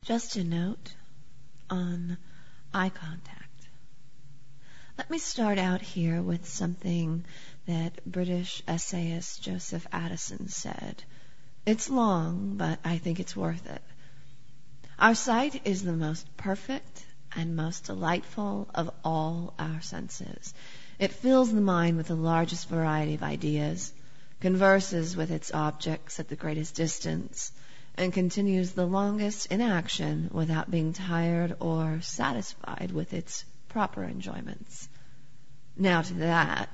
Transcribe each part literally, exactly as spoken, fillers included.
Just a note on eye contact. Let me start out here with something that British essayist Joseph Addison said. It's long, but I think it's worth it. Our sight is the most perfect and most delightful of all our senses. It fills the mind with the largest variety of ideas, converses with its objects at the greatest distance, and continues the longest in action without being tired or satisfied with its proper enjoyments. Now to that,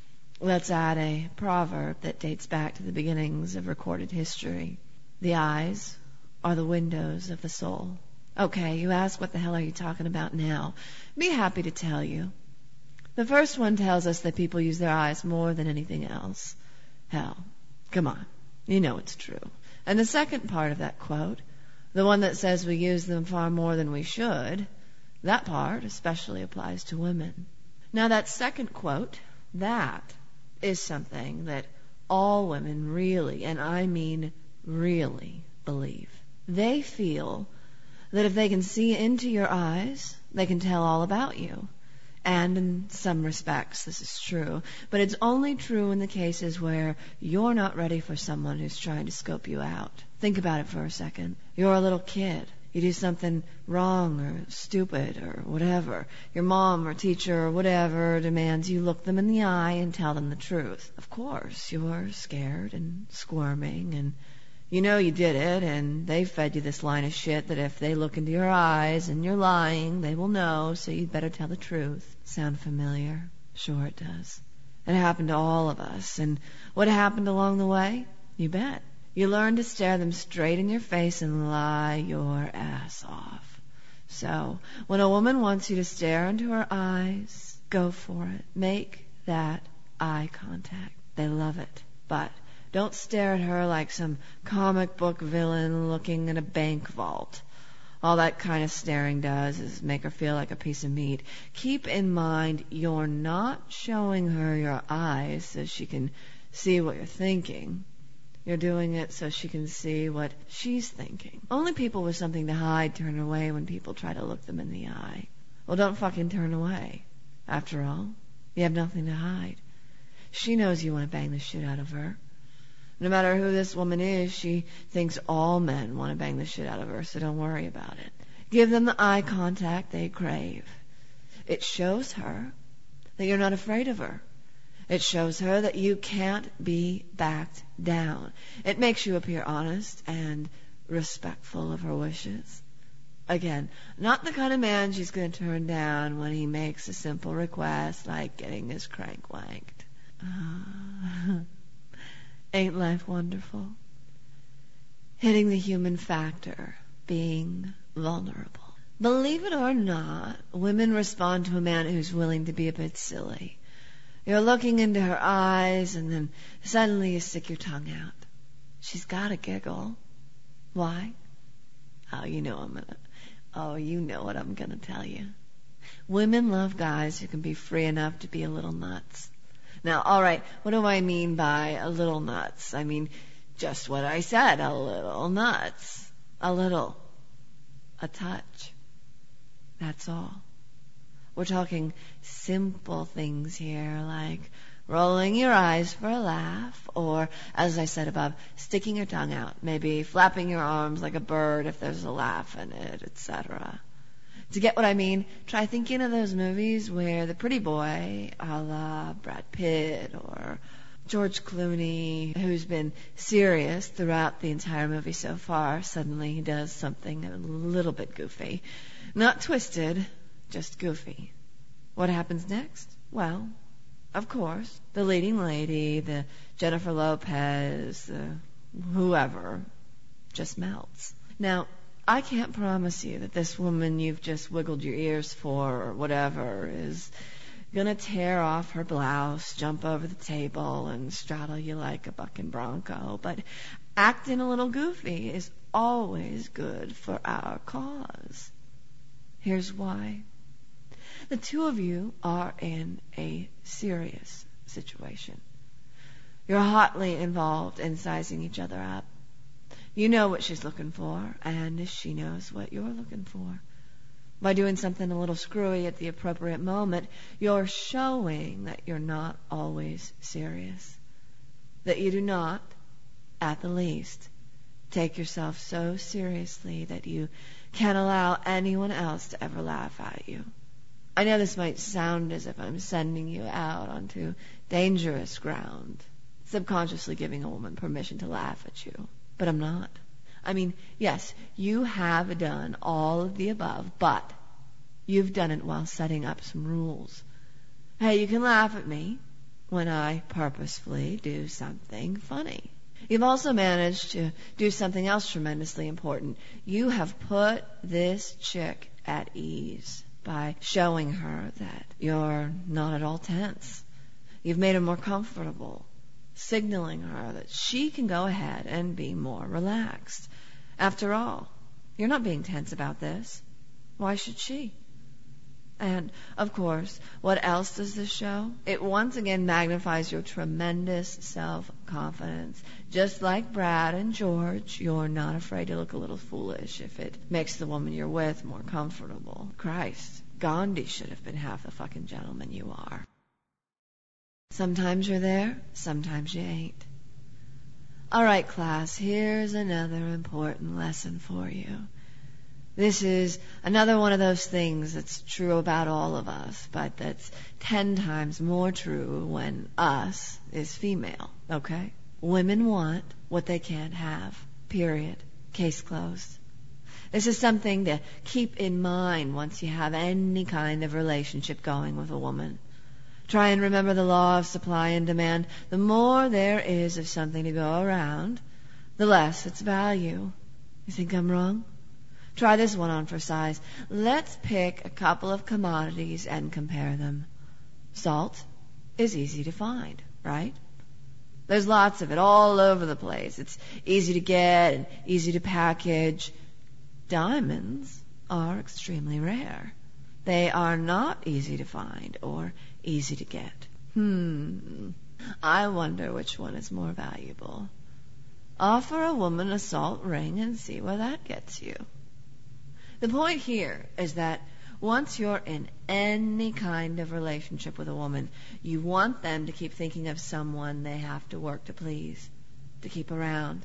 let's add a proverb that dates back to the beginnings of recorded history. The eyes are the windows of the soul. Okay, you ask, what the hell are you talking about now? Be happy to tell you. The first one tells us that people use their eyes more than anything else. Hell, come on, you know it's true. And the second part of that quote, the one that says we use them far more than we should, that part especially applies to women. Now that second quote, that is something that all women really, and I mean really, believe. They feel that if they can see into your eyes, they can tell all about you. And in some respects, this is true. But it's only true in the cases where you're not ready for someone who's trying to scope you out. Think about it for a second. You're a little kid. You do something wrong or stupid or whatever. Your mom or teacher or whatever demands you look them in the eye and tell them the truth. Of course, you're scared and squirming, and you know you did it, and they fed you this line of shit that if they look into your eyes and you're lying, they will know, so you'd better tell the truth. Sound familiar? Sure it does. It happened to all of us. And what happened along the way? You bet. You learn to stare them straight in your face and lie your ass off. So, when a woman wants you to stare into her eyes, go for it. Make that eye contact. They love it. But don't stare at her like some comic book villain looking in a bank vault. All that kind of staring does is make her feel like a piece of meat. Keep in mind, you're not showing her your eyes so she can see what you're thinking. You're doing it so she can see what she's thinking. Only people with something to hide turn away when people try to look them in the eye. Well, don't fucking turn away. After all, you have nothing to hide. She knows you want to bang the shit out of her. No matter who this woman is, she thinks all men want to bang the shit out of her, so don't worry about it. Give them the eye contact they crave. It shows her that you're not afraid of her. It shows her that you can't be backed down. It makes you appear honest and respectful of her wishes. Again, not the kind of man she's going to turn down when he makes a simple request like getting his crank wanked. Uh, ain't life wonderful? Hitting the human factor, being vulnerable. Believe it or not, women respond to a man who's willing to be a bit silly. You're looking into her eyes, and then suddenly you stick your tongue out. She's got a giggle. Why? Oh, you know I'm gonna. Oh, you know what I'm gonna tell you. Women love guys who can be free enough to be a little nuts. Now, all right, what do I mean by a little nuts? I mean just what I said, a little nuts. A little. A touch. That's all. We're talking simple things here, like rolling your eyes for a laugh, or, as I said above, sticking your tongue out, maybe flapping your arms like a bird if there's a laugh in it, et cetera. To get what I mean, try thinking of those movies where the pretty boy, a la Brad Pitt or George Clooney, who's been serious throughout the entire movie so far, suddenly he does something a little bit goofy. Not twisted, just goofy. What happens next? Well, of course, the leading lady, the Jennifer Lopez, the whoever, just melts. Now, I can't promise you that this woman you've just wiggled your ears for or whatever is gonna tear off her blouse, jump over the table, and straddle you like a bucking bronco, but acting a little goofy is always good for our cause. Here's why. The two of you are in a serious situation. You're hotly involved in sizing each other up. You know what she's looking for, and she knows what you're looking for. By doing something a little screwy at the appropriate moment, you're showing that you're not always serious. That you do not, at the least, take yourself so seriously that you can't allow anyone else to ever laugh at you. I know this might sound as if I'm sending you out onto dangerous ground, subconsciously giving a woman permission to laugh at you, but I'm not. I mean, yes, you have done all of the above, but you've done it while setting up some rules. Hey, you can laugh at me when I purposefully do something funny. You've also managed to do something else tremendously important. You have put this chick at ease by showing her that you're not at all tense. You've made her more comfortable, signaling her that she can go ahead and be more relaxed. After all, you're not being tense about this. Why should she? And, of course, what else does this show? It once again magnifies your tremendous self-confidence. Just like Brad and George, you're not afraid to look a little foolish if it makes the woman you're with more comfortable. Christ, Gandhi should have been half the fucking gentleman you are. Sometimes you're there, sometimes you ain't. All right, class, here's another important lesson for you. This is another one of those things that's true about all of us, but that's ten times more true when us is female, okay? Women want what they can't have, period. Case closed. This is something to keep in mind once you have any kind of relationship going with a woman. Try and remember the law of supply and demand. The more there is of something to go around, the less its value. You think I'm wrong? Try this one on for size. Let's pick a couple of commodities and compare them. Salt is easy to find, right? There's lots of it all over the place. It's easy to get and easy to package. Diamonds are extremely rare. They are not easy to find or easy to get. Hmm. I wonder which one is more valuable. Offer a woman a salt ring and see where that gets you. The point here is that once you're in any kind of relationship with a woman, you want them to keep thinking of someone they have to work to please, to keep around.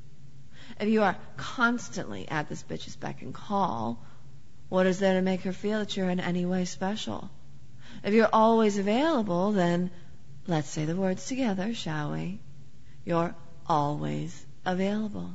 If you are constantly at this bitch's beck and call, what is there to make her feel that you're in any way special? If you're always available, then let's say the words together, shall we? You're always available.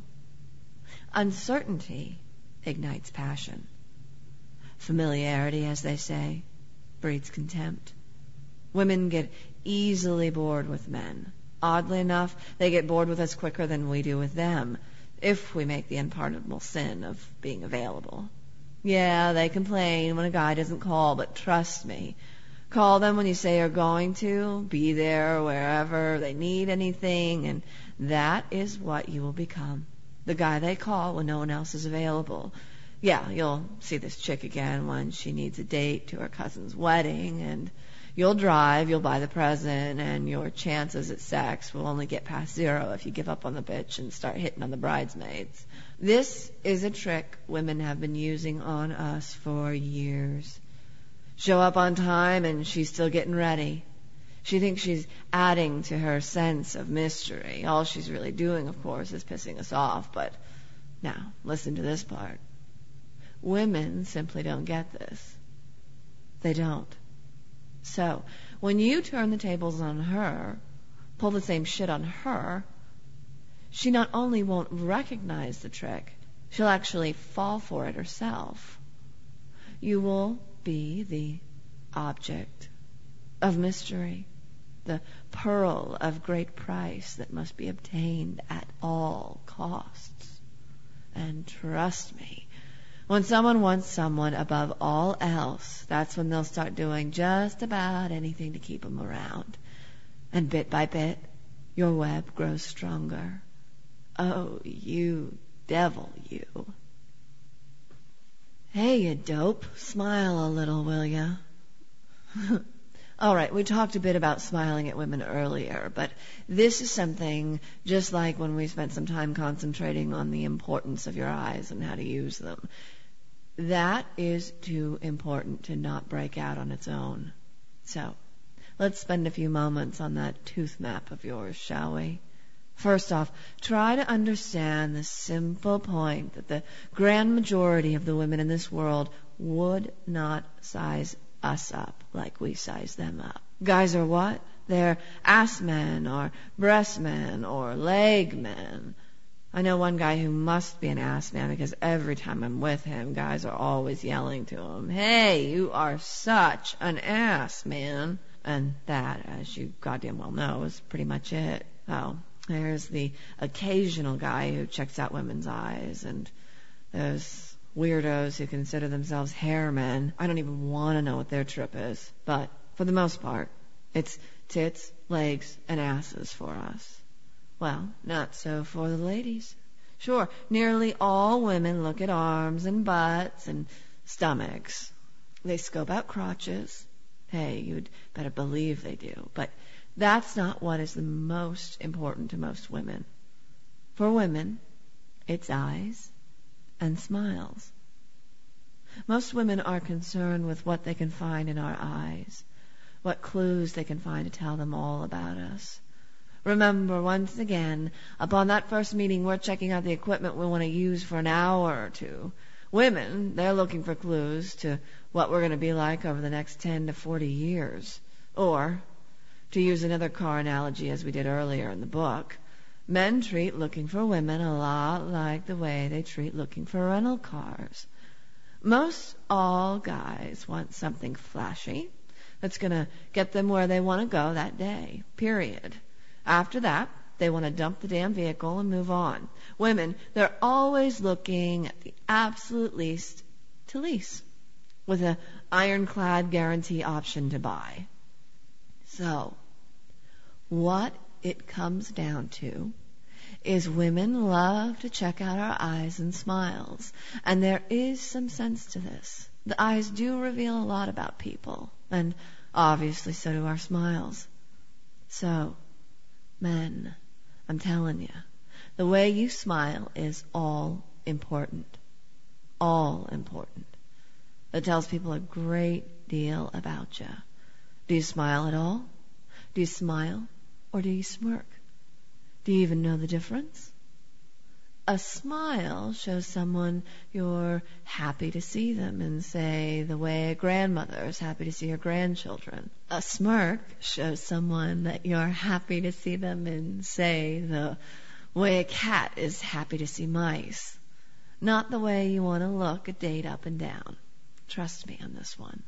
Uncertainty ignites passion. Familiarity, as they say, breeds contempt. Women get easily bored with men. Oddly enough, they get bored with us quicker than we do with them, if we make the unpardonable sin of being available. Yeah, they complain when a guy doesn't call, but trust me, call them when you say you're going to, be there wherever they need anything, and that is what you will become. The guy they call when no one else is available. Yeah, you'll see this chick again when she needs a date to her cousin's wedding, and you'll drive, you'll buy the present, and your chances at sex will only get past zero if you give up on the bitch and start hitting on the bridesmaids. This is a trick women have been using on us for years. Show up on time and she's still getting ready. She thinks she's adding to her sense of mystery. All she's really doing, of course, is pissing us off. But now, listen to this part. Women simply don't get this. They don't. So, when you turn the tables on her, pull the same shit on her, she not only won't recognize the trick, she'll actually fall for it herself. You will be the object of mystery, the pearl of great price that must be obtained at all costs. And trust me, when someone wants someone above all else, that's when they'll start doing just about anything to keep them around. And bit by bit, your web grows stronger. Oh, you devil, you. Hey, you dope, smile a little, will ya? All right, we talked a bit about smiling at women earlier, but this is something just like when we spent some time concentrating on the importance of your eyes and how to use them. That is too important to not break out on its own. So, let's spend a few moments on that tooth map of yours, shall we? First off, try to understand the simple point that the grand majority of the women in this world would not size us up like we size them up. Guys are what? They're ass men or breast men or leg men. I know one guy who must be an ass man because every time I'm with him, guys are always yelling to him, "Hey, you are such an ass, man." And that, as you goddamn well know, is pretty much it. Oh, there's the occasional guy who checks out women's eyes, and there's weirdos who consider themselves hair men. I don't even want to know what their trip is. But for the most part, it's tits, legs, and asses for us. Well, not so for the ladies. Sure, nearly all women look at arms and butts and stomachs. They scope out crotches. Hey, you'd better believe they do. But that's not what is the most important to most women. For women, it's eyes and smiles. Most women are concerned with what they can find in our eyes, what clues they can find to tell them all about us. Remember, once again, upon that first meeting, we're checking out the equipment we want to use for an hour or two. Women, they're looking for clues to what we're going to be like over the next ten to forty years. Or, to use another car analogy as we did earlier in the book, men treat looking for women a lot like the way they treat looking for rental cars. Most all guys want something flashy that's going to get them where they want to go that day, period. After that, they want to dump the damn vehicle and move on. Women, they're always looking at the absolute least to lease, with an ironclad guarantee option to buy. So, what it comes down to is women love to check out our eyes and smiles. And there is some sense to this. The eyes do reveal a lot about people, and obviously so do our smiles. So, men, I'm telling you, the way you smile is all important. All important. It tells people a great deal about you. Do you smile at all? Do you smile or do you smirk? Do you even know the difference? A smile shows someone you're happy to see them in, say, the way a grandmother is happy to see her grandchildren. A smirk shows someone that you're happy to see them in, say, the way a cat is happy to see mice. Not the way you want to look a date up and down. Trust me on this one.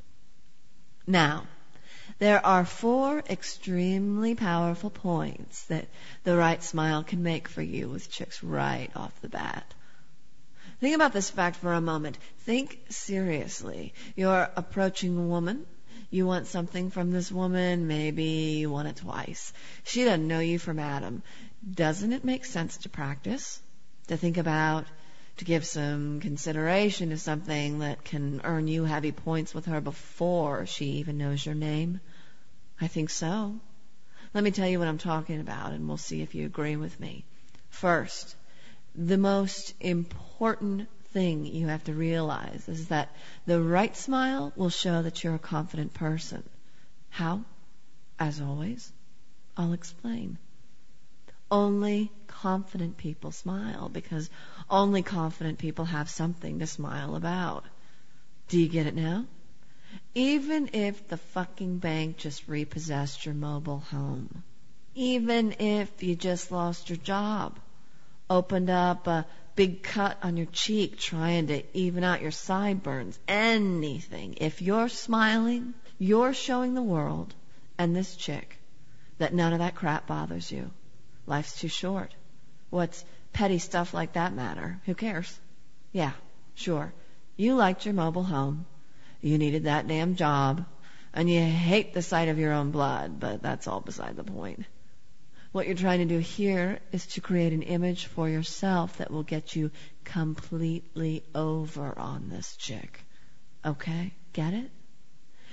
Now, there are four extremely powerful points that the right smile can make for you with chicks right off the bat. Think about this fact for a moment. Think seriously. You're approaching a woman. You want something from this woman. Maybe you want it twice. She doesn't know you from Adam. Doesn't it make sense to practice? To think about, to give some consideration to something that can earn you heavy points with her before she even knows your name? I think so. Let me tell you what I'm talking about, and we'll see if you agree with me. First, the most important thing you have to realize is that the right smile will show that you're a confident person. How? As always, I'll explain. Only confident people smile, because only confident people have something to smile about. Do you get it now? Even if the fucking bank just repossessed your mobile home, even if you just lost your job, opened up a big cut on your cheek trying to even out your sideburns, anything, if you're smiling, you're showing the world and this chick that none of that crap bothers you. Life's too short. What's petty stuff like that matter? Who cares? Yeah, sure. You liked your mobile home. You needed that damn job. And you hate the sight of your own blood, but that's all beside the point. What you're trying to do here is to create an image for yourself that will get you completely over on this chick. Okay? Get it?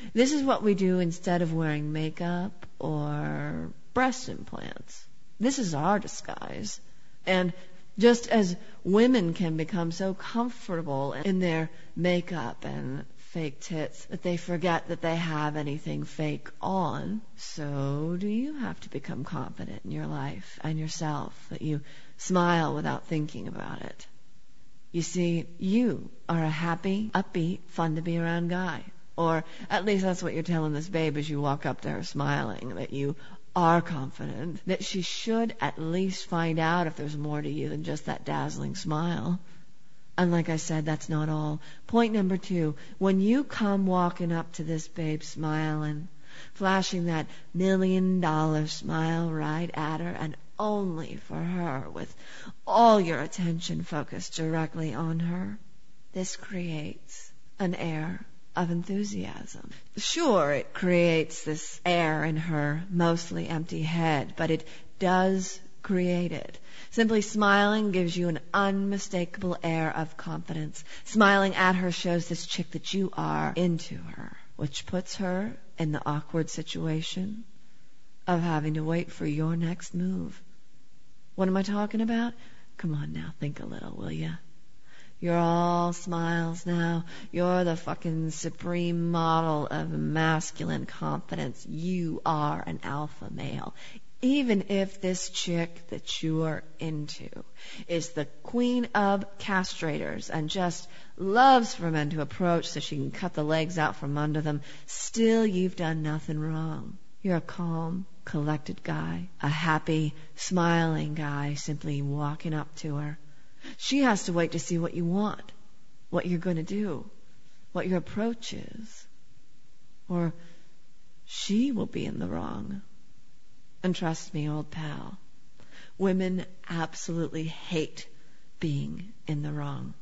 This is what we do instead of wearing makeup or breast implants. This is our disguise. And just as women can become so comfortable in their makeup and fake tits that they forget that they have anything fake on, so do you have to become confident in your life and yourself, that you smile without thinking about it. You see, you are a happy, upbeat, fun-to-be-around guy. Or at least that's what you're telling this babe as you walk up to her smiling, that you are confident, that she should at least find out if there's more to you than just that dazzling smile. And like I said, that's not all. Point number two, when you come walking up to this babe smiling, flashing that million-dollar smile right at her and only for her, with all your attention focused directly on her, this creates an air of enthusiasm. Sure, it creates this air in her mostly empty head, but it does create it. Simply smiling gives you an unmistakable air of confidence. Smiling at her shows this chick that you are into her, which puts her in the awkward situation of having to wait for your next move. What am I talking about? Come on now, think a little, will ya? You're all smiles now. You're the fucking supreme model of masculine confidence. You are an alpha male. Even if this chick that you're into is the queen of castrators and just loves for men to approach so she can cut the legs out from under them, still you've done nothing wrong. You're a calm, collected guy, a happy, smiling guy, simply walking up to her. She has to wait to see what you want, what you're going to do, what your approach is. Or she will be in the wrong. And trust me, old pal, women absolutely hate being in the wrong.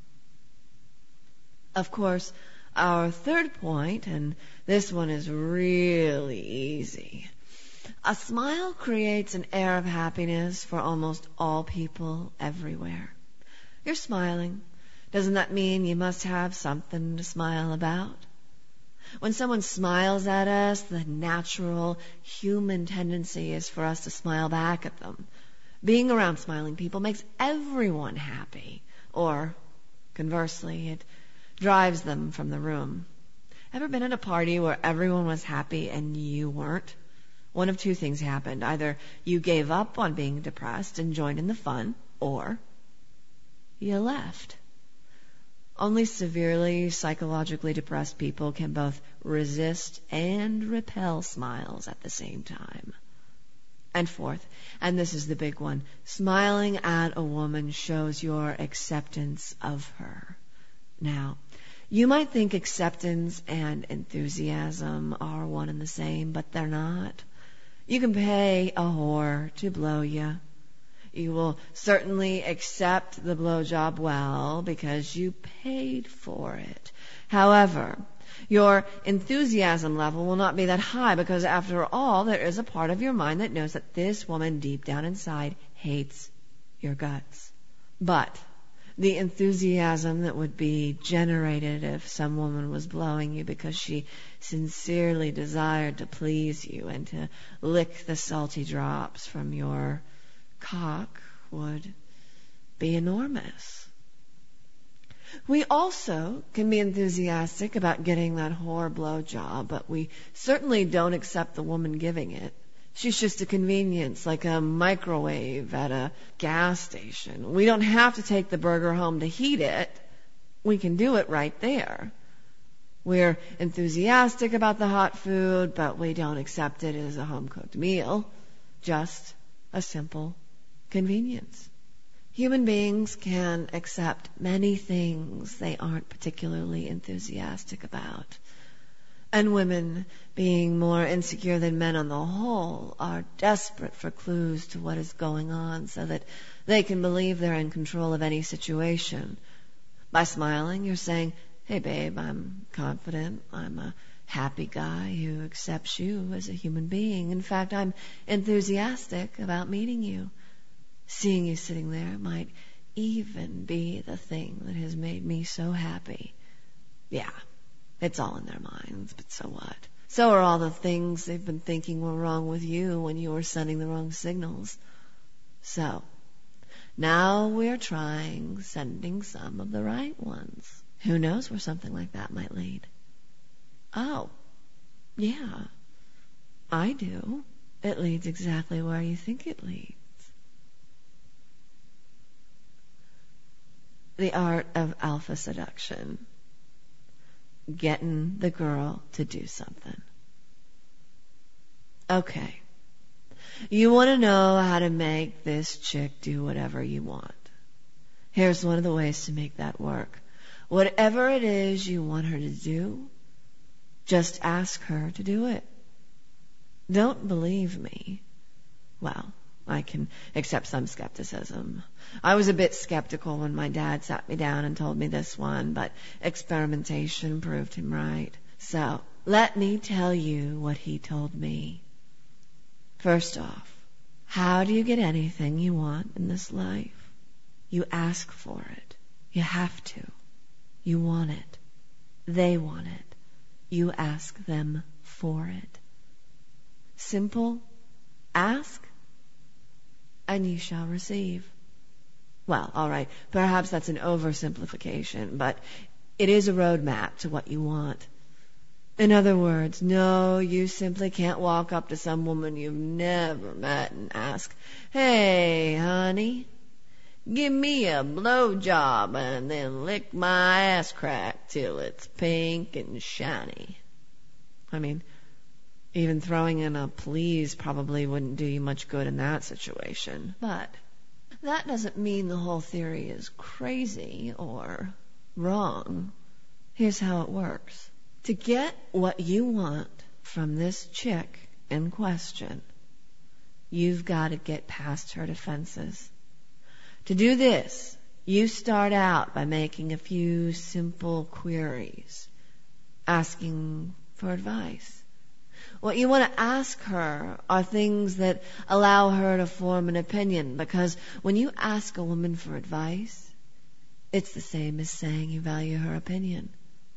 Of course, our third point, and this one is really easy. A smile creates an air of happiness for almost all people everywhere. You're smiling. Doesn't that mean you must have something to smile about? When someone smiles at us, the natural human tendency is for us to smile back at them. Being around smiling people makes everyone happy. Or, conversely, it drives them from the room. Ever been at a party where everyone was happy and you weren't? One of two things happened. Either you gave up on being depressed and joined in the fun, or you left. Only severely psychologically depressed people can both resist and repel smiles at the same time. And fourth, and this is the big one, smiling at a woman shows your acceptance of her. Now, you might think acceptance and enthusiasm are one and the same, but they're not. You can pay a whore to blow you. You will certainly accept the blowjob well because you paid for it. However, your enthusiasm level will not be that high because, after all, there is a part of your mind that knows that this woman deep down inside hates your guts. But the enthusiasm that would be generated if some woman was blowing you because she sincerely desired to please you and to lick the salty drops from your cock would be enormous. We also can be enthusiastic about getting that whore blowjob, but we certainly don't accept the woman giving it. She's just a convenience, like a microwave at a gas station. We don't have to take the burger home to heat it. We can do it right there. We're enthusiastic about the hot food, but we don't accept it as a home-cooked meal. Just a simple convenience. Human beings can accept many things they aren't particularly enthusiastic about. And women, being more insecure than men on the whole, are desperate for clues to what is going on so that they can believe they're in control of any situation. By smiling, you're saying, "Hey babe, I'm confident. I'm a happy guy who accepts you as a human being. In fact, I'm enthusiastic about meeting you. Seeing you sitting there might even be the thing that has made me so happy." Yeah, it's all in their minds, but so what? So are all the things they've been thinking were wrong with you when you were sending the wrong signals. So, now we're trying sending some of the right ones. Who knows where something like that might lead? Oh, yeah, I do. It leads exactly where you think it leads. The art of alpha seduction. Getting the girl to do something. Okay. You want to know how to make this chick do whatever you want. Here's one of the ways to make that work. Whatever it is you want her to do, just ask her to do it. Don't believe me. Well, I can accept some skepticism. I was a bit skeptical when my dad sat me down and told me this one, but experimentation proved him right. So, let me tell you what he told me. First off, how do you get anything you want in this life? You ask for it. You have to. You want it. They want it. You ask them for it. Simple. Ask, and you shall receive. Well, all right, perhaps that's an oversimplification, but it is a roadmap to what you want. In other words, no, you simply can't walk up to some woman you've never met and ask, "Hey, honey, give me a blowjob and then lick my ass crack till it's pink and shiny." I mean, even throwing in a please probably wouldn't do you much good in that situation. But that doesn't mean the whole theory is crazy or wrong. Here's how it works. To get what you want from this chick in question, you've got to get past her defenses. To do this, you start out by making a few simple queries, asking for advice. What you want to ask her are things that allow her to form an opinion, because when you ask a woman for advice, it's the same as saying you value her opinion.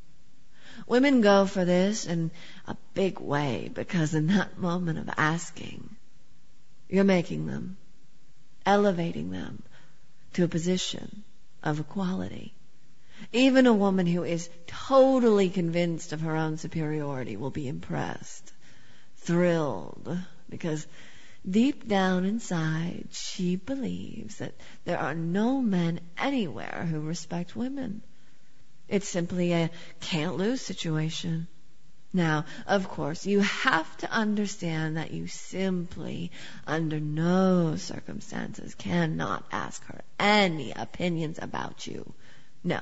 Women go for this in a big way, because in that moment of asking, you're making them, elevating them to a position of equality. Even a woman who is totally convinced of her own superiority will be impressed, thrilled, because deep down inside she believes that there are no men anywhere who respect women. It's simply a can't-lose situation. Now, of course, you have to understand that you simply, under no circumstances, cannot ask her any opinions about you. No.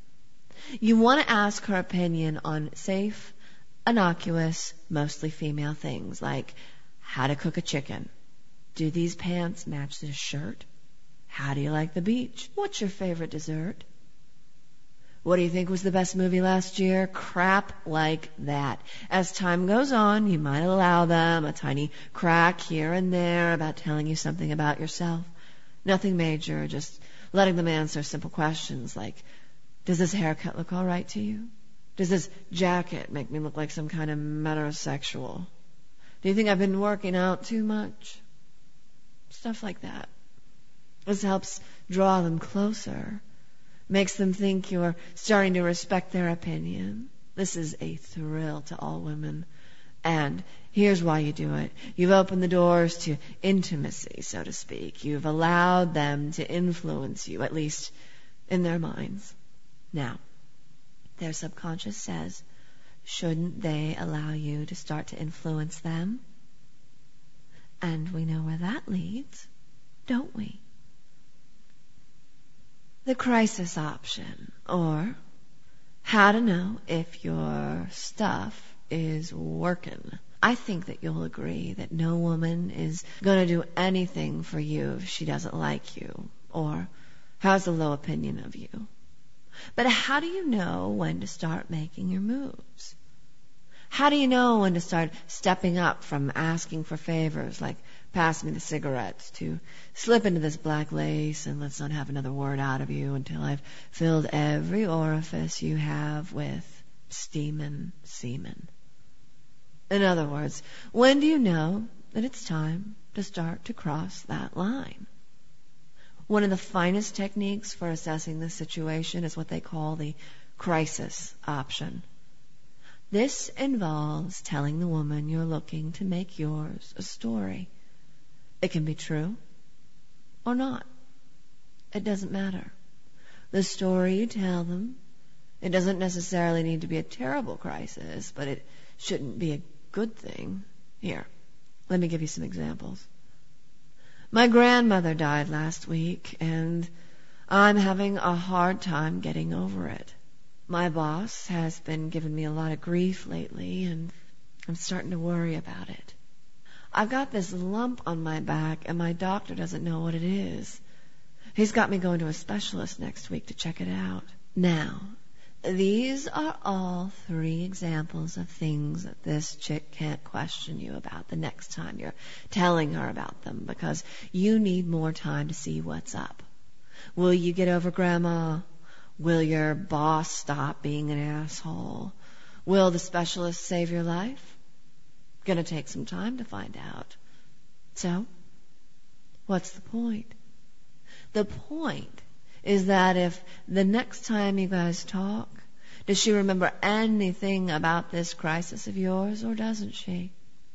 You want to ask her opinion on safe, innocuous, mostly female things, like how to cook a chicken. Do these pants match this shirt? How do you like the beach? What's your favorite dessert? What do you think was the best movie last year? Crap like that. As time goes on, you might allow them a tiny crack here and there about telling you something about yourself. Nothing major, just letting them answer simple questions like, does this haircut look all right to you? Does this jacket make me look like some kind of metrosexual? Do you think I've been working out too much? Stuff like that. This helps draw them closer. Makes them think you're starting to respect their opinion. This is a thrill to all women. And here's why you do it. You've opened the doors to intimacy, so to speak. You've allowed them to influence you, at least in their minds. Now, their subconscious says, shouldn't they allow you to start to influence them? And we know where that leads, don't we? The crisis option, or how to know if your stuff is working. I think that you'll agree that no woman is going to do anything for you if she doesn't like you or has a low opinion of you. But how do you know when to start making your moves? How do you know when to start stepping up from asking for favors like pass me the cigarettes to slip into this black lace and let's not have another word out of you until I've filled every orifice you have with steamin' semen? In other words, when do you know that it's time to start to cross that line? One of the finest techniques for assessing this situation is what they call the crisis option. This involves telling the woman you're looking to make yours a story. It can be true or not. It doesn't matter. The story you tell them, it doesn't necessarily need to be a terrible crisis, but it shouldn't be a good thing. Here, let me give you some examples. My grandmother died last week, and I'm having a hard time getting over it. My boss has been giving me a lot of grief lately, and I'm starting to worry about it. I've got this lump on my back, and my doctor doesn't know what it is. He's got me going to a specialist next week to check it out. Now, these are all three examples of things that this chick can't question you about the next time you're telling her about them, because you need more time to see what's up. Will you get over Grandma? Will your boss stop being an asshole? Will the specialist save your life? Gonna take some time to find out. So, what's the point? The point is that if the next time you guys talk, does she remember anything about this crisis of yours, or doesn't she?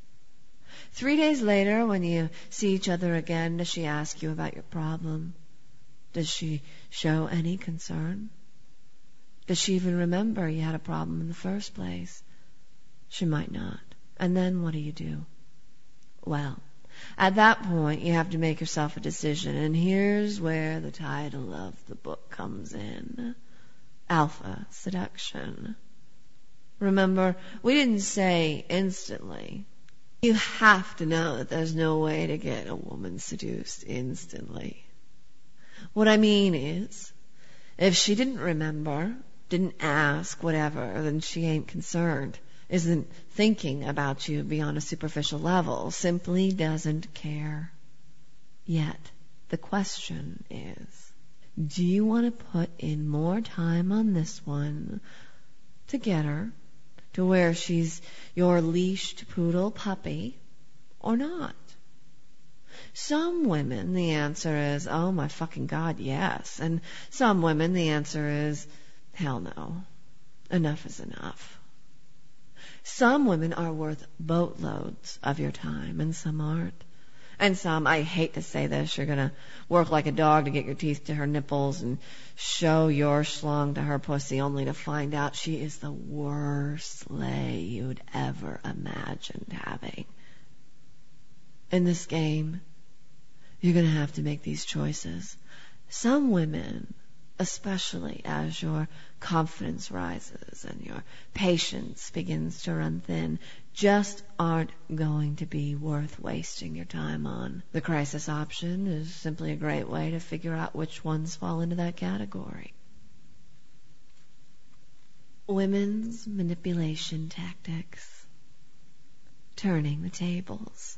Three days later, when you see each other again, does she ask you about your problem? Does she show any concern? Does she even remember you had a problem in the first place? She might not. And then what do you do? Well, at that point, you have to make yourself a decision, and here's where the title of the book comes in. Alpha Seduction. Remember, we didn't say instantly. You have to know that there's no way to get a woman seduced instantly. What I mean is, if she didn't remember, didn't ask, whatever, then she ain't concerned, isn't thinking about you beyond a superficial level, simply doesn't care. Yet, the question is, do you want to put in more time on this one to get her to where she's your leashed poodle puppy, or not? Some women, the answer is, oh my fucking God, yes. And some women, the answer is, hell no. Enough is enough. Some women are worth boatloads of your time, and some aren't. And some, I hate to say this, you're going to work like a dog to get your teeth to her nipples and show your schlong to her pussy only to find out she is the worst lay you'd ever imagined having. In this game, you're going to have to make these choices. Some women, especially as your confidence rises and your patience begins to run thin, just aren't going to be worth wasting your time on. The crisis option is simply a great way to figure out which ones fall into that category. Women's manipulation tactics. Turning the tables.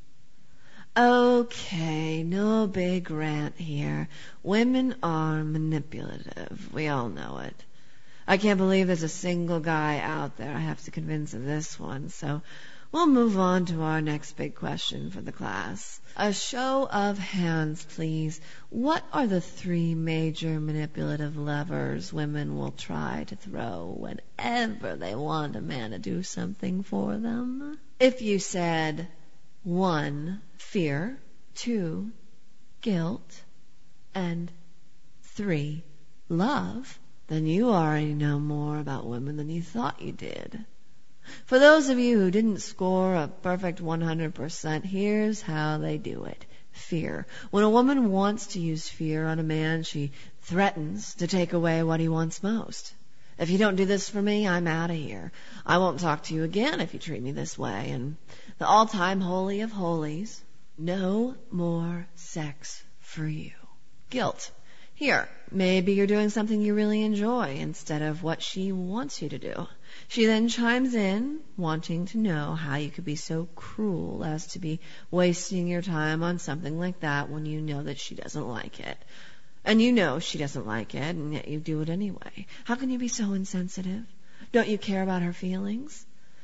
Okay, no big rant here. Women are manipulative. We all know it. I can't believe there's a single guy out there I have to convince of this one, so we'll move on to our next big question for the class. A show of hands, please. What are the three major manipulative levers women will try to throw whenever they want a man to do something for them? If you said one, fear, two, guilt, and three, love, then you already know more about women than you thought you did. For those of you who didn't score a perfect one hundred percent, here's how they do it. Fear. When a woman wants to use fear on a man, she threatens to take away what he wants most. If you don't do this for me, I'm out of here. I won't talk to you again if you treat me this way. And the all-time holy of holies, no more sex for you. Guilt. Here, maybe you're doing something you really enjoy instead of what she wants you to do. She then chimes in, wanting to know how you could be so cruel as to be wasting your time on something like that when you know that she doesn't like it. And you know she doesn't like it, and yet you do it anyway. How can you be so insensitive? Don't you care about her feelings?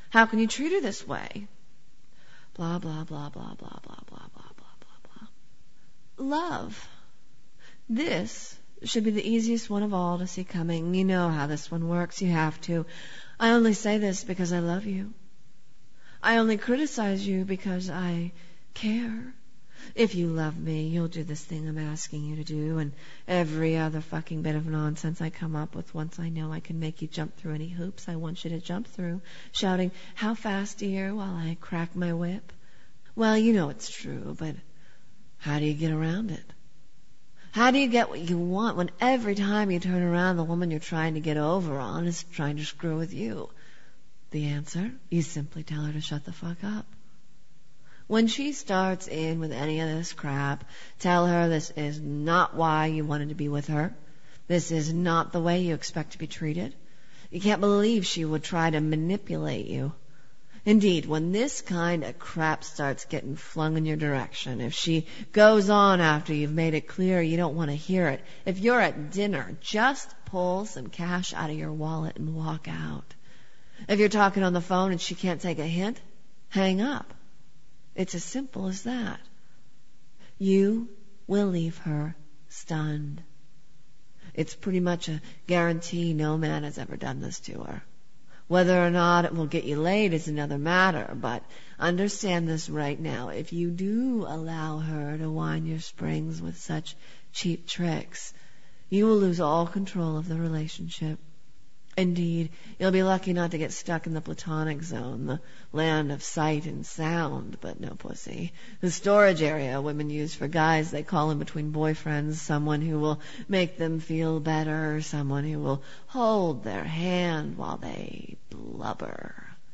How can you treat her this way? Blah, blah, blah, blah, blah, blah, blah, blah, blah, blah, blah. Love. This should be the easiest one of all to see coming. You know how this one works. You have to. I only say this because I love you. I only criticize you because I care. If you love me, you'll do this thing I'm asking you to do, and every other fucking bit of nonsense I come up with once I know I can make you jump through any hoops I want you to jump through, shouting, "How fast, dear?" while I crack my whip. Well, you know it's true, but how do you get around it? How do you get what you want when every time you turn around the woman you're trying to get over on is trying to screw with you? The answer? You simply tell her to shut the fuck up. When she starts in with any of this crap, tell her this is not why you wanted to be with her. This is not the way you expect to be treated. You can't believe she would try to manipulate you. Indeed, when this kind of crap starts getting flung in your direction, if she goes on after you've made it clear you don't want to hear it, if you're at dinner, just pull some cash out of your wallet and walk out. If you're talking on the phone and she can't take a hint, hang up. It's as simple as that. You will leave her stunned. It's pretty much a guarantee no man has ever done this to her. Whether or not it will get you laid is another matter, but understand this right now. If you do allow her to wind your springs with such cheap tricks, you will lose all control of the relationship. Indeed, you'll be lucky not to get stuck in the platonic zone, the land of sight and sound, but no pussy. The storage area women use for guys they call in between boyfriends, someone who will make them feel better, someone who will hold their hand while they blubber.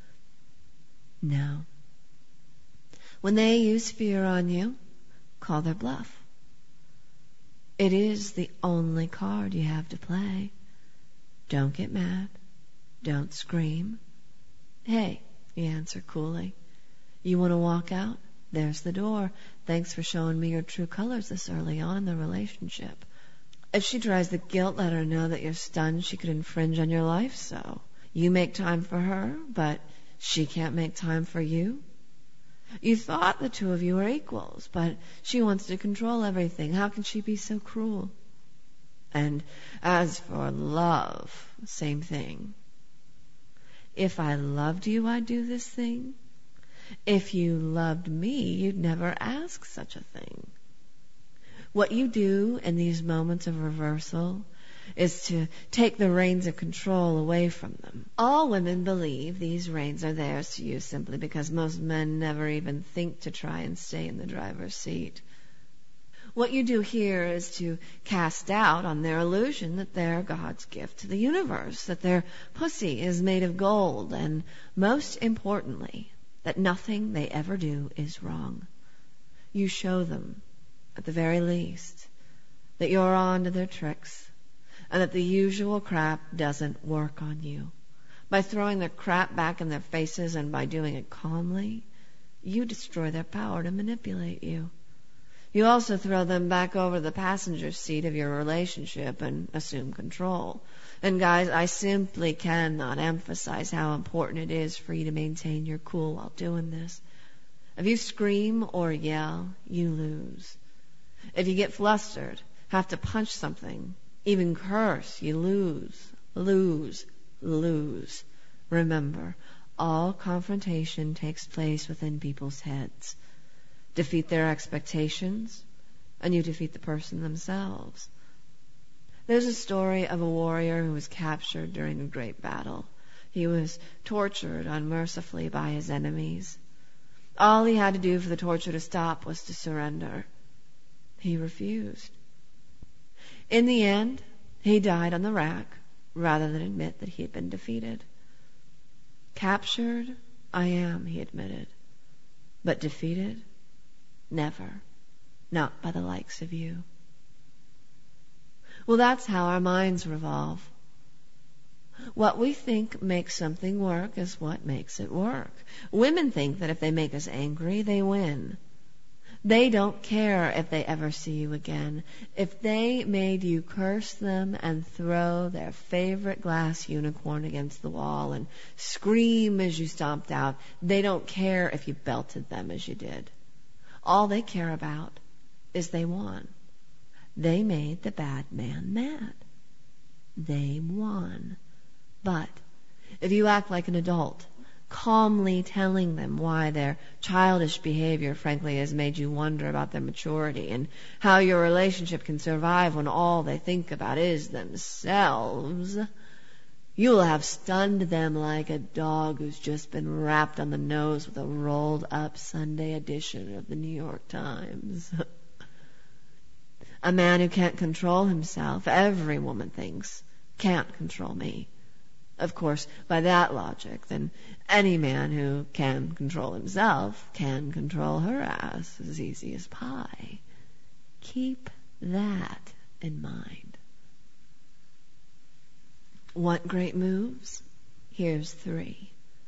No. When they use fear on you, call their bluff. It is the only card you have to play. Don't get mad. Don't scream. Hey, you answer coolly. You want to walk out? There's the door. Thanks for showing me your true colors this early on in the relationship. If she tries the guilt, let her know that you're stunned she could infringe on your life, so you make time for her, but she can't make time for you. You thought the two of you were equals, but she wants to control everything. How can she be so cruel? And as for love, same thing. If I loved you, I'd do this thing. If you loved me, you'd never ask such a thing. What you do in these moments of reversal is to take the reins of control away from them. All women believe these reins are theirs to use simply because most men never even think to try and stay in the driver's seat. What you do here is to cast doubt on their illusion that they're God's gift to the universe, that their pussy is made of gold, and most importantly, that nothing they ever do is wrong. You show them, at the very least, that you're on to their tricks, and that the usual crap doesn't work on you. By throwing their crap back in their faces and by doing it calmly, you destroy their power to manipulate you. You also throw them back over the passenger seat of your relationship and assume control. And guys, I simply cannot emphasize how important it is for you to maintain your cool while doing this. If you scream or yell, you lose. If you get flustered, have to punch something, even curse, you lose, lose, lose. Remember, all confrontation takes place within people's heads. Defeat their expectations, and you defeat the person themselves. There's a story of a warrior who was captured during a great battle. He was tortured unmercifully by his enemies. All he had to do for the torture to stop was to surrender. He refused. In the end, he died on the rack rather than admit that he had been defeated. Captured, I am, he admitted, but defeated? Never. Not by the likes of you. Well, that's how our minds revolve. What we think makes something work is what makes it work. Women think that if they make us angry, they win. They don't care if they ever see you again. If they made you curse them and throw their favorite glass unicorn against the wall and scream as you stomped out, they don't care if you belted them as you did. All they care about is they won. They made the bad man mad. They won. But if you act like an adult, calmly telling them why their childish behavior, frankly, has made you wonder about their maturity and how your relationship can survive when all they think about is themselves, you will have stunned them like a dog who's just been rapped on the nose with a rolled-up Sunday edition of the New York Times. A man who can't control himself, every woman thinks, can't control me. Of course, by that logic, then any man who can control himself can control her ass as easy as pie. Keep that in mind. Want great moves? Here's three.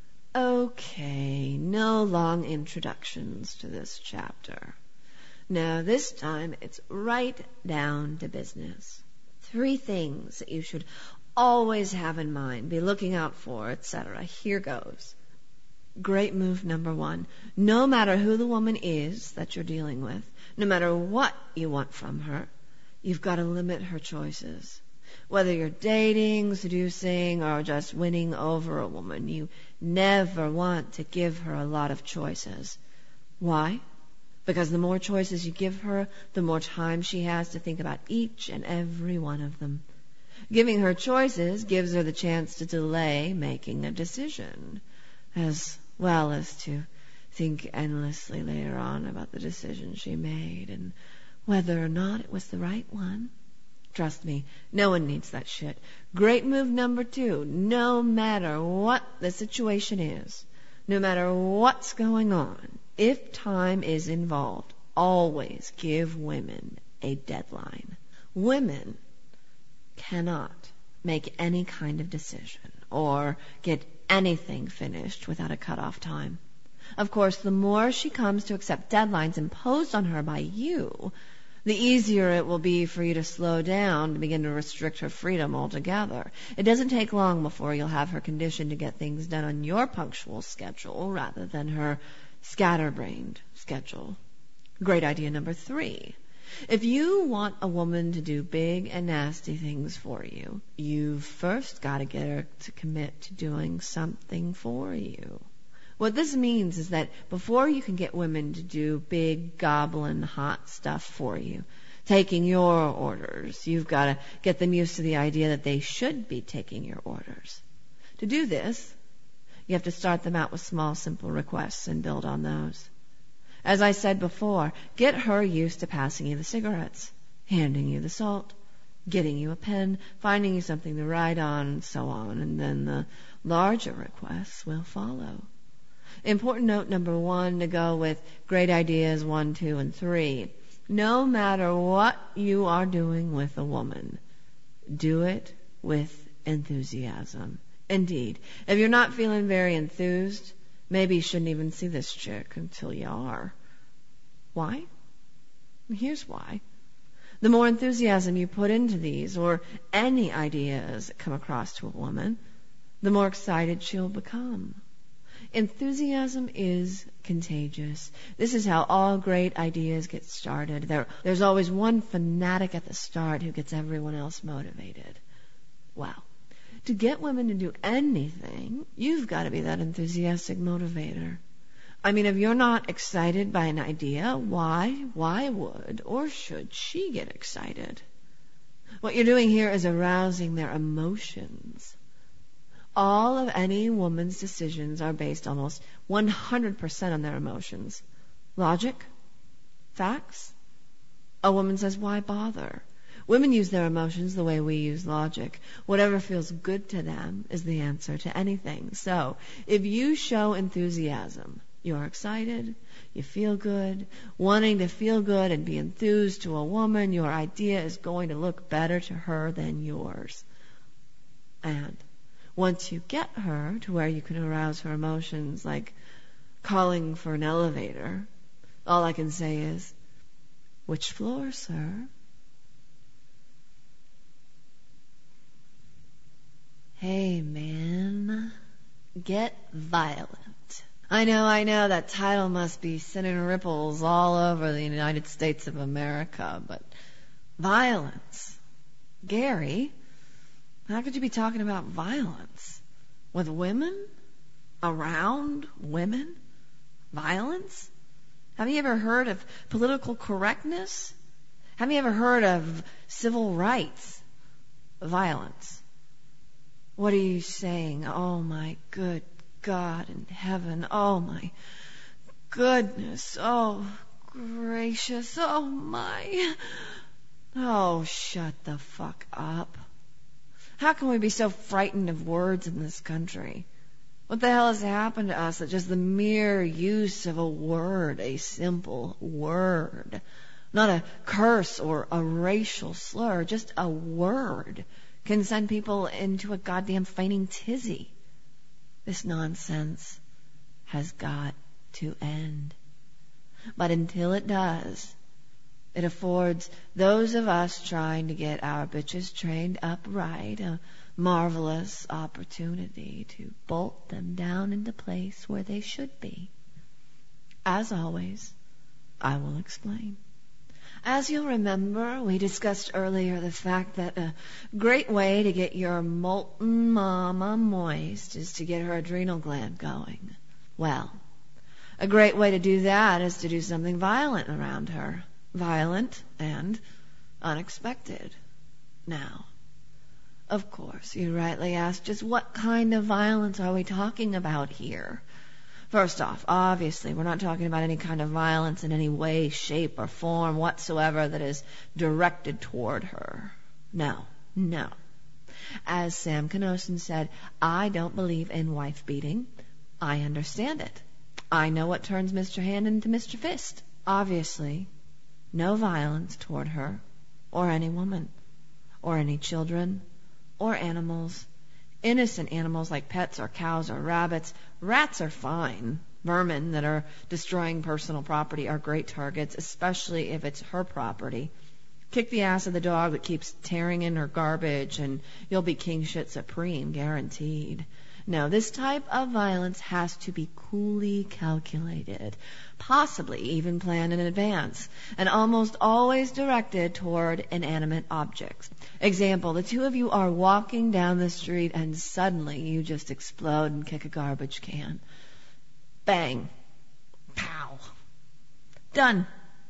Okay, no long introductions to this chapter. Now, this time it's right down to business. Three things that you should always have in mind, be looking out for, et cetera. Here goes. Great move number one. No matter who the woman is that you're dealing with, no matter what you want from her, you've got to limit her choices. Whether you're dating, seducing, or just winning over a woman, you never want to give her a lot of choices. Why? Because the more choices you give her, the more time she has to think about each and every one of them. Giving her choices gives her the chance to delay making a decision, as well as to think endlessly later on about the decision she made and whether or not it was the right one. Trust me, no one needs that shit. Great move number two. No matter what the situation is, no matter what's going on, if time is involved, always give women a deadline. Women cannot make any kind of decision or get anything finished without a cutoff time. Of course, the more she comes to accept deadlines imposed on her by you, the easier it will be for you to slow down and begin to restrict her freedom altogether. It doesn't take long before you'll have her conditioned to get things done on your punctual schedule rather than her scatterbrained schedule. Great idea number three. If you want a woman to do big and nasty things for you, you've first got to get her to commit to doing something for you. What this means is that before you can get women to do big, goblin, hot stuff for you, taking your orders, you've got to get them used to the idea that they should be taking your orders. To do this, you have to start them out with small, simple requests and build on those. As I said before, get her used to passing you the cigarettes, handing you the salt, getting you a pen, finding you something to write on, and so on, and then the larger requests will follow. Important note number one to go with great ideas one, two, and three. No matter what you are doing with a woman, do it with enthusiasm. Indeed, if you're not feeling very enthused, maybe you shouldn't even see this chick until you are. Why? Here's why. The more enthusiasm you put into these or any ideas that come across to a woman, the more excited she'll become. Enthusiasm is contagious. This is how all great ideas get started. There, there's always one fanatic at the start who gets everyone else motivated. Well, to get women to do anything, you've got to be that enthusiastic motivator. I mean, if you're not excited by an idea, why, why would or should she get excited? What you're doing here is arousing their emotions. All of any woman's decisions are based almost one hundred percent on their emotions. Logic? Facts? A woman says, why bother? Women use their emotions the way we use logic. Whatever feels good to them is the answer to anything. So, if you show enthusiasm, you're excited, you feel good, wanting to feel good and be enthused to a woman, your idea is going to look better to her than yours. And once you get her to where you can arouse her emotions, like calling for an elevator, All I can say is, which floor, sir? Hey, man, get violent. I know, I know, that title must be sending ripples all over the United States of America, but violence. Gary, how could you be talking about violence? With women? Around women? Violence? Have you ever heard of political correctness? Have you ever heard of civil rights? Violence. What are you saying? Oh, my good God in heaven. Oh, my goodness. Oh, gracious. Oh, my. Oh, shut the fuck up. How can we be so frightened of words in this country? What the hell has happened to us that just the mere use of a word, a simple word, not a curse or a racial slur, just a word, can send people into a goddamn fainting tizzy? This nonsense has got to end. But until it does, it affords those of us trying to get our bitches trained up right a marvelous opportunity to bolt them down into place where they should be. As always, I will explain. As you'll remember, we discussed earlier the fact that a great way to get your molten mama moist is to get her adrenal gland going. Well, a great way to do that is to do something violent around her. Violent and unexpected. Now, of course, you rightly ask, just what kind of violence are we talking about here? First off, obviously, we're not talking about any kind of violence in any way, shape, or form whatsoever that is directed toward her. No, no. As Sam Kinosin said, I don't believe in wife beating. I understand it. I know what turns Mister Hand into Mister Fist. Obviously, no violence toward her, or any woman, or any children, or animals. Innocent animals like pets or cows or rabbits. Rats are fine. Vermin that are destroying personal property are great targets, especially if it's her property. Kick the ass of the dog that keeps tearing in her garbage, and you'll be king shit supreme, guaranteed. No, this type of violence has to be coolly calculated, possibly even planned in advance, and almost always directed toward inanimate objects. Example, the two of you are walking down the street and suddenly you just explode and kick a garbage can. Bang. Pow. Done.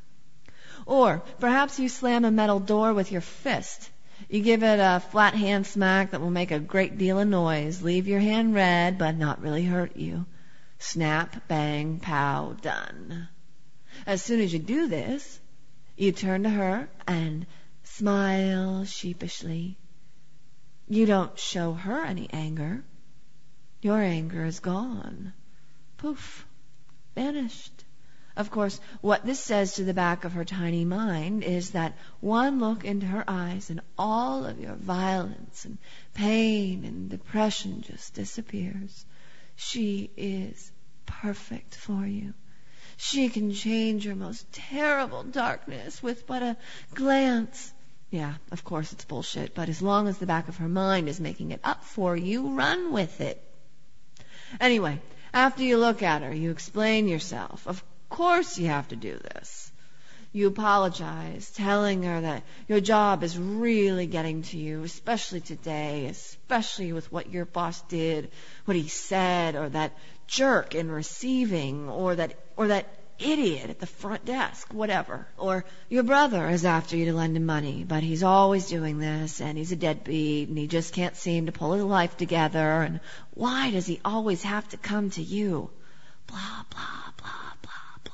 Or perhaps you slam a metal door with your fist. You give it a flat hand smack that will make a great deal of noise, leave your hand red, but not really hurt you. Snap, bang, pow, done. As soon as you do this, you turn to her and smile sheepishly. You don't show her any anger. Your anger is gone. Poof. Vanished. Of course, what this says to the back of her tiny mind is that one look into her eyes and all of your violence and pain and depression just disappears. She is perfect for you. She can change your most terrible darkness with but a glance. Yeah, of course it's bullshit, but as long as the back of her mind is making it up for you, run with it. Anyway, after you look at her, you explain yourself. Of course you have to do this. You apologize, telling her that your job is really getting to you, especially today, especially with what your boss did, what he said, or that jerk in receiving, or that or that idiot at the front desk, whatever. Or your brother is after you to lend him money, but he's always doing this, and he's a deadbeat, and he just can't seem to pull his life together, and why does he always have to come to you? Blah, blah, blah, blah.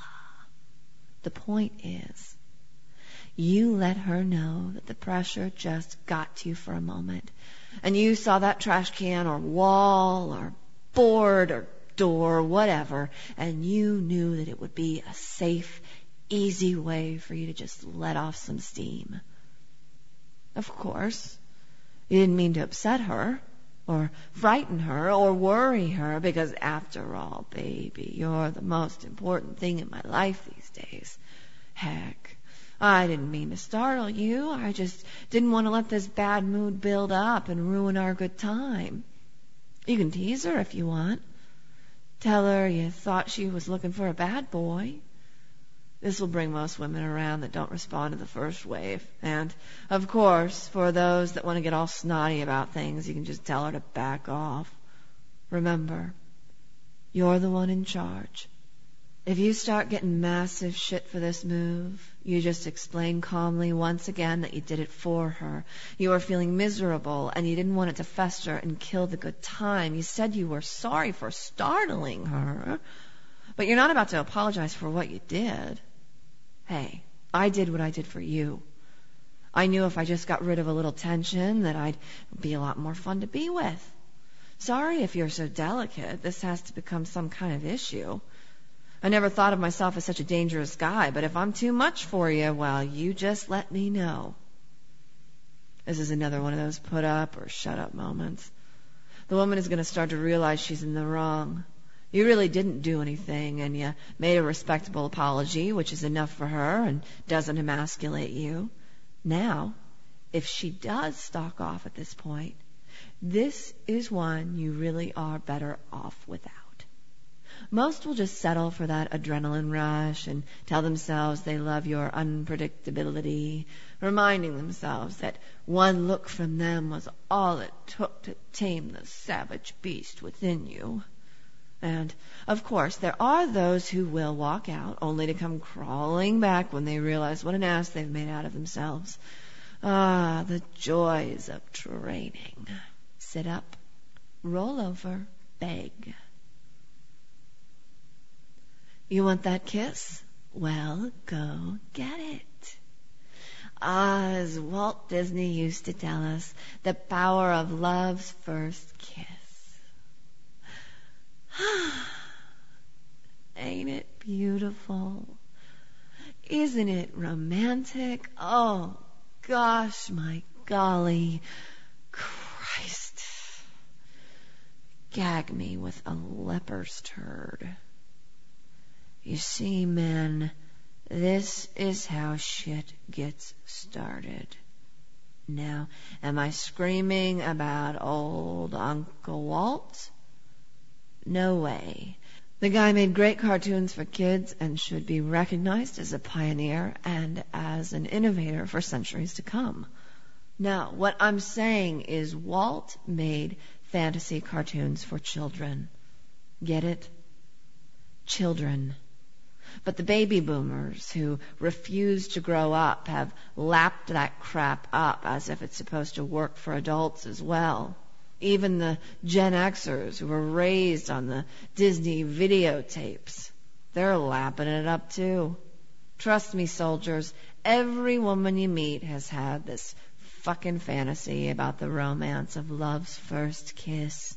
The point is, you let her know that the pressure just got to you for a moment, and you saw that trash can or wall or board or door or whatever, and you knew that it would be a safe, easy way for you to just let off some steam. Of course, you didn't mean to upset her or frighten her, or worry her, because after all, baby, you're the most important thing in my life these days. Heck, I didn't mean to startle you. I just didn't want to let this bad mood build up and ruin our good time. You can tease her if you want. Tell her you thought she was looking for a bad boy. This will bring most women around that don't respond to the first wave. And, of course, for those that want to get all snotty about things, you can just tell her to back off. Remember, you're the one in charge. If you start getting massive shit for this move, you just explain calmly once again that you did it for her. You were feeling miserable, and you didn't want it to fester and kill the good time. You said you were sorry for startling her, but you're not about to apologize for what you did. Hey, I did what I did for you. I knew if I just got rid of a little tension that I'd be a lot more fun to be with. Sorry if you're so delicate. This has to become some kind of issue. I never thought of myself as such a dangerous guy, but if I'm too much for you, well, you just let me know. This is another one of those put up or shut up moments. The woman is going to start to realize she's in the wrong. You really didn't do anything, and you made a respectable apology, which is enough for her and doesn't emasculate you. Now, if she does stalk off at this point, this is one you really are better off without. Most will just settle for that adrenaline rush and tell themselves they love your unpredictability, reminding themselves that one look from them was all it took to tame the savage beast within you. And, of course, there are those who will walk out only to come crawling back when they realize what an ass they've made out of themselves. Ah, the joys of training. Sit up, roll over, beg. You want that kiss? Well, go get it. Ah, as Walt Disney used to tell us, the power of love's first kiss. Ain't it beautiful? Isn't it romantic? Oh, gosh, my golly, Christ. Gag me with a leper's turd. You see, men, this is how shit gets started. Now, am I screaming about old Uncle Walt? No way. The guy made great cartoons for kids and should be recognized as a pioneer and as an innovator for centuries to come. Now, what I'm saying is Walt made fantasy cartoons for children. Get it? Children. But the baby boomers who refuse to grow up have lapped that crap up as if it's supposed to work for adults as well. Even the Gen Xers who were raised on the Disney videotapes, they're lapping it up too. Trust me, soldiers, every woman you meet has had this fucking fantasy about the romance of love's first kiss,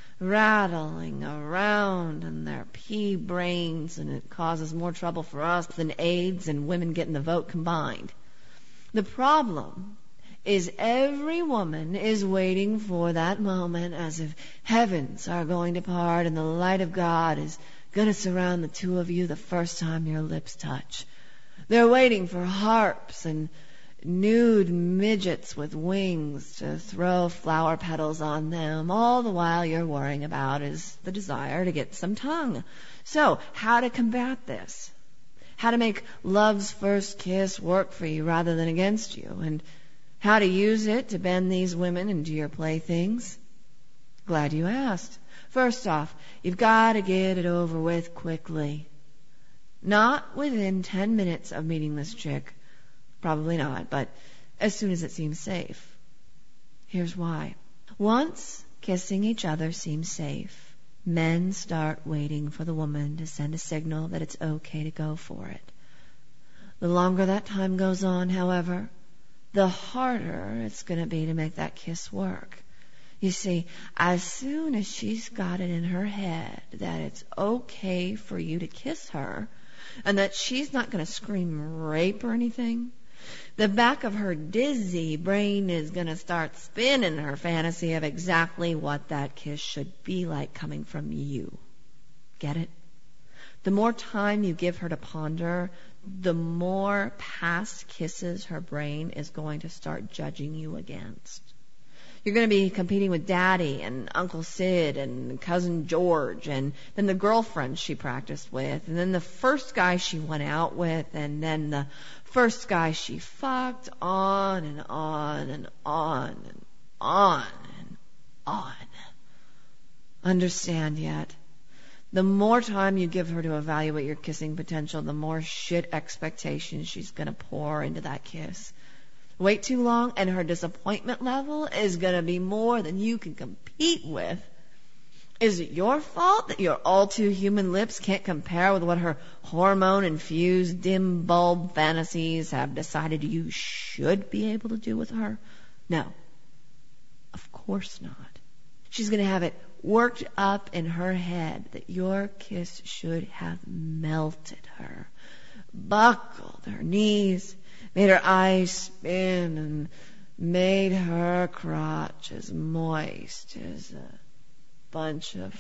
rattling around in their pea brains, and it causes more trouble for us than AIDS and women getting the vote combined. The problem is every woman is waiting for that moment as if heavens are going to part and the light of God is going to surround the two of you the first time your lips touch. They're waiting for harps and nude midgets with wings to throw flower petals on them. All the while you're worrying about is the desire to get some tongue. So, how to combat this? How to make love's first kiss work for you rather than against you? And how to use it to bend these women into your playthings? Glad you asked. First off, you've got to get it over with quickly. Not within ten minutes of meeting this chick. Probably not, but as soon as it seems safe. Here's why. Once kissing each other seems safe, men start waiting for the woman to send a signal that it's okay to go for it. The longer that time goes on, however, the harder it's going to be to make that kiss work. You see, as soon as she's got it in her head that it's okay for you to kiss her, and that she's not going to scream rape or anything, The back of her dizzy brain is going to start spinning her fantasy of exactly what that kiss should be like coming from you. Get it? The more time you give her to ponder, the more past kisses her brain is going to start judging you against. You're going to be competing with Daddy and Uncle Sid and Cousin George and then the girlfriend she practiced with and then the first guy she went out with and then the first guy she fucked, on and on and on and on and on. Understand yet? The more time you give her to evaluate your kissing potential, the more shit expectations she's going to pour into that kiss. Wait too long and her disappointment level is going to be more than you can compete with. Is it your fault that your all too human lips can't compare with what her hormone-infused dim bulb fantasies have decided you should be able to do with her? No, of course not. She's going to have it worked up in her head that your kiss should have melted her, buckled her knees, made her eyes spin, and made her crotch as moist as a bunch of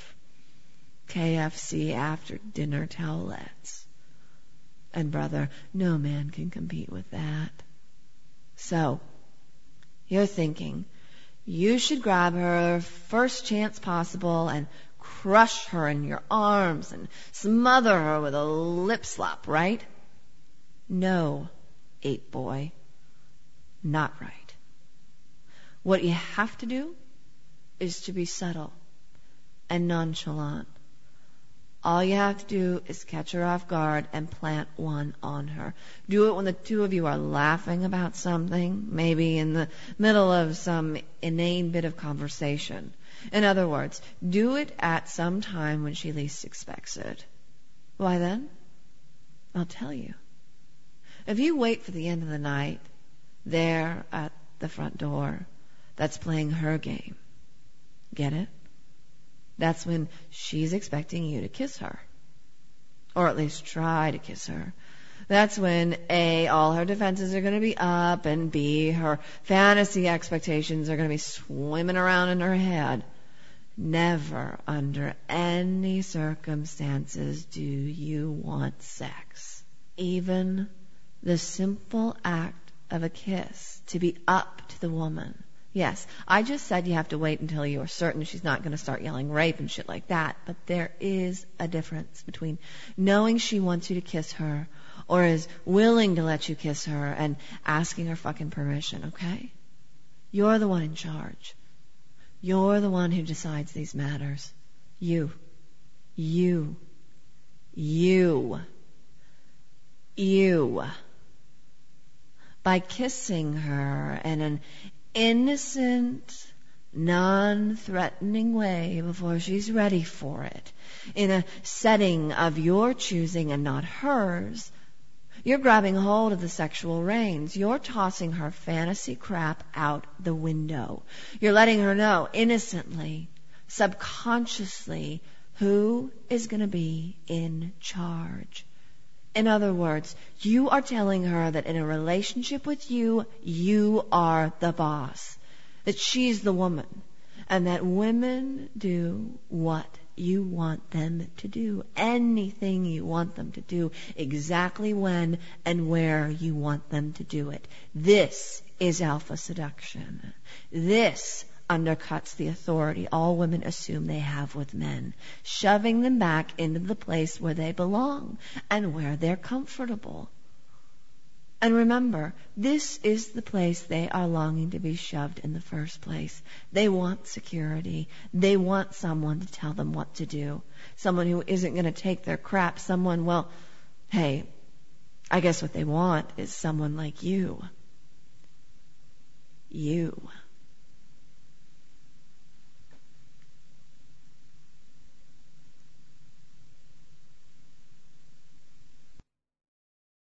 K F C after-dinner towelettes. And, brother, no man can compete with that. So, you're thinking you should grab her first chance possible and crush her in your arms and smother her with a lip slap, right? No, ape boy, not right. What you have to do is to be subtle and nonchalant. All you have to do is catch her off guard and plant one on her. Do it when the two of you are laughing about something, maybe in the middle of some inane bit of conversation. In other words, do it at some time when she least expects it. Why then? I'll tell you. If you wait for the end of the night, there at the front door, that's playing her game. Get it? That's when she's expecting you to kiss her. Or at least try to kiss her. That's when A, all her defenses are going to be up, and B, her fantasy expectations are going to be swimming around in her head. Never, under any circumstances, do you want sex. Even the simple act of a kiss to be up to the woman. Yes, I just said you have to wait until you are certain she's not going to start yelling rape and shit like that, but there is a difference between knowing she wants you to kiss her or is willing to let you kiss her and asking her fucking permission, okay? You're the one in charge. You're the one who decides these matters. You. You. You. You. By kissing her in an innocent, non-threatening way before she's ready for it, in a setting of your choosing and not hers, you're grabbing hold of the sexual reins. You're tossing her fantasy crap out the window. You're letting her know innocently, subconsciously, who is going to be in charge. In other words, you are telling her that in a relationship with you, you are the boss, that she's the woman, and that women do what you want them to do, anything you want them to do, exactly when and where you want them to do it. This is alpha seduction. This undercuts the authority all women assume they have with men, shoving them back into the place where they belong and where they're comfortable. And remember, this is the place they are longing to be shoved in the first place. They want security. They want someone to tell them what to do. Someone who isn't going to take their crap. Someone, well, hey, I guess what they want is someone like you. You.